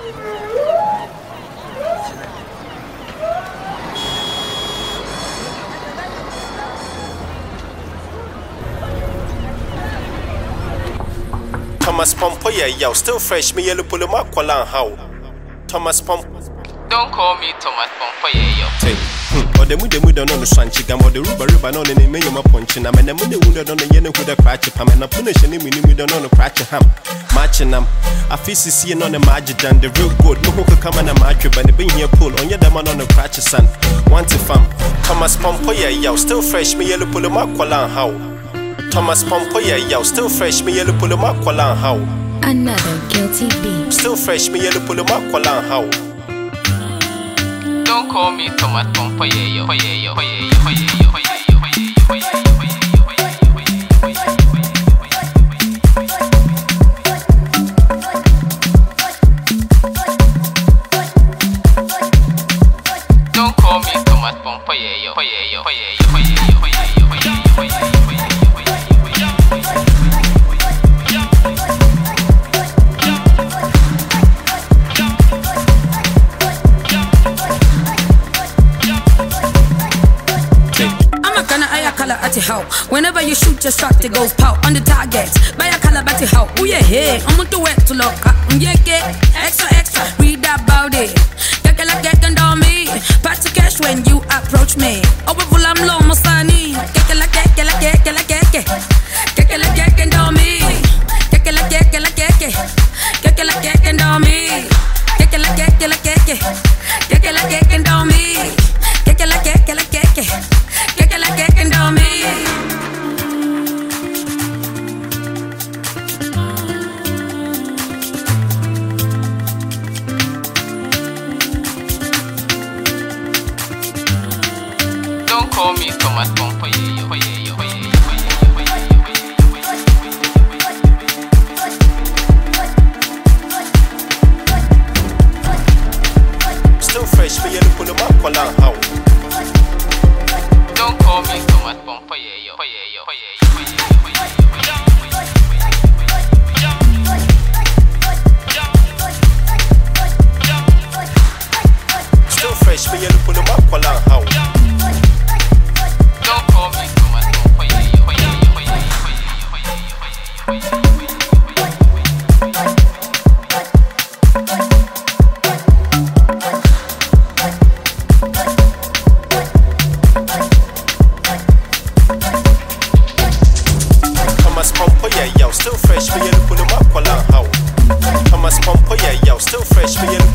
Thomas Pompo, yeah, still fresh, me yellow pull him up, how? Thomas Pompo. Don't call me Thomas Pompo, yeah. Or the mood on the Sanchigam or the Ruba on the name of punching. I'm in the mood on the Yen with a cratch pam and a punish and we don't know the cratch ham. Matching them. I feel seeing on the magic and the real good. No who come on a match, but the being here pull on your demon on the cratch son. Want to fam. Thomas Pompo, yeah, still fresh, me yellow pull him up, how? Thomas Pompo, yeah, still fresh, me yellow pull him up, how? Another guilty beat. Still fresh, me yellow pull him up, how? Don't call me Thomas Pompo, yeah. Don't call me Thomas Pompo, yeah. Whenever you shoot your shot, it goes pow on the target. Buy a calabash how? Oh yeah, hey, I'm going to wait to look up. Yeah, extra, read about it. Get and on me. Pass the cash when you approach me. Oh, we full I'm low, Mostani. Get and on me. Get and on me. Get and on me. And on me. Don't call me Thomas Pompo, yeah. Still fresh, me yellow pull him up, how? Don't call me Thomas Pompo, yeah. Still fresh, me yellow pull him up, how? Don't call me Thomas Pompo, yeah. Thomas Pompo, yeah, still fresh, me yellow pull him up, how? Thomas Pompo, yeah, still fresh, me yellow